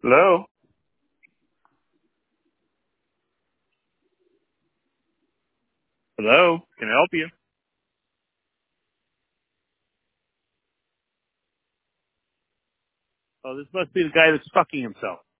Hello? Hello? Can I help you? Oh, this must be the guy that's fucking himself.